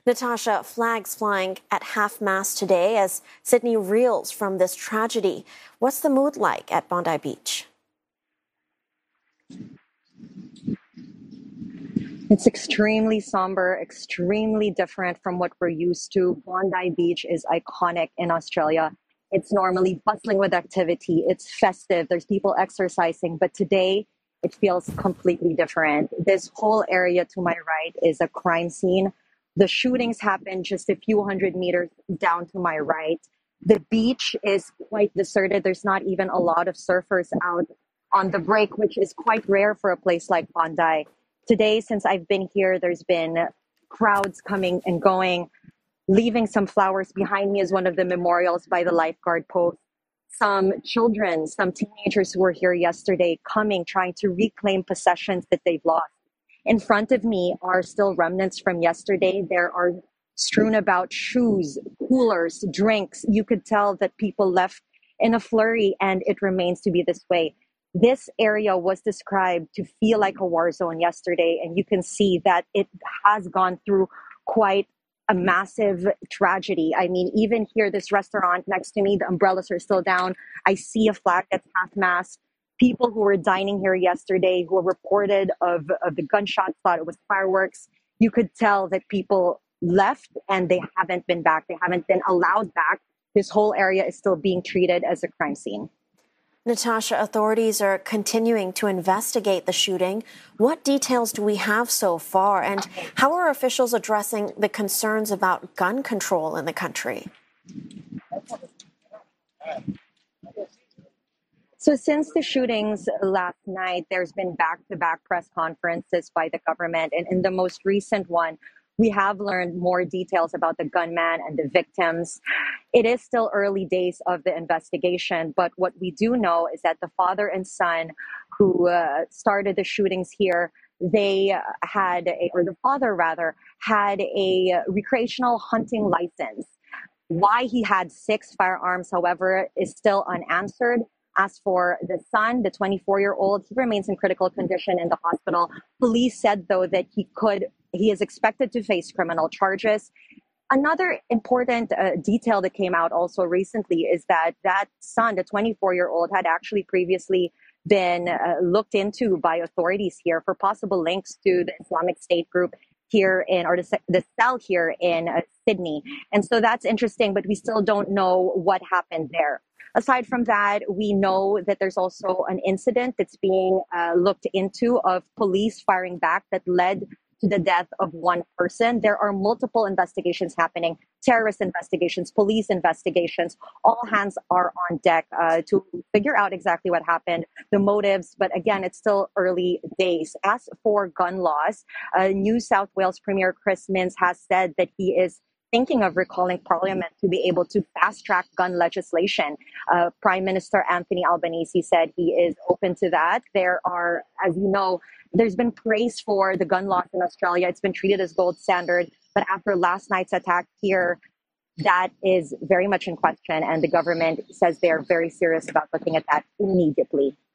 Natasha, flags flying at half-mast today as Sydney reels from this tragedy. What's the mood like at Bondi Beach? It's extremely somber, extremely different from what we're used to. Bondi Beach is iconic in Australia. It's normally bustling with activity. It's festive. There's people exercising. But today, it feels completely different. This whole area to my right is a crime scene. The shootings happened just a few hundred meters down to my right. The beach is quite deserted. There's not even a lot of surfers out on the break, which is quite rare for a place like Bondi. Today, since I've been here, there's been crowds coming and going. Leaving some flowers behind me is one of the memorials by the lifeguard post. Some children, some teenagers who were here yesterday coming, trying to reclaim possessions that they've lost. In front of me are still remnants from yesterday. There are strewn about shoes, coolers, drinks. You could tell that people left in a flurry, and it remains to be this way. This area was described to feel like a war zone yesterday, and you can see that it has gone through quite a massive tragedy. I mean, even here, this restaurant next to me, the umbrellas are still down. I see a flag that's half-mast. People who were dining here yesterday who were reported of the gunshots thought it was fireworks. You could tell that people left and they haven't been back. They haven't been allowed back. This whole area is still being treated as a crime scene. Natasha, authorities are continuing to investigate the shooting. What details do we have so far, and how are officials addressing the concerns about gun control in the country? So since the shootings last night, there's been back-to-back press conferences by the government. And in the most recent one, we have learned more details about the gunman and the victims. It is still early days of the investigation, but what we do know is that the father and son who started the shootings here, they or the father rather, had a recreational hunting license. Why he had 6 firearms, however, is still unanswered. As for the son, the 24-year-old, he remains in critical condition in the hospital. Police said, though, that he is expected to face criminal charges. Another important detail that came out also recently is that son, the 24-year-old, had actually previously been looked into by authorities here for possible links to the Islamic State group here or the cell here in Sydney. And so that's interesting, but we still don't know what happened there. Aside from that, we know that there's also an incident that's being looked into of police firing back that led to the death of one person. There are multiple investigations happening, terrorist investigations, police investigations. All hands are on deck to figure out exactly what happened, the motives. But again, it's still early days. As for gun laws, New South Wales Premier Chris Minns has said that he is thinking of recalling Parliament to be able to fast-track gun legislation. Prime Minister Anthony Albanese said he is open to that. There are, as you know, there's been praise for the gun laws in Australia. It's been treated as gold standard. But after last night's attack here, that is very much in question. And the government says they're very serious about looking at that immediately.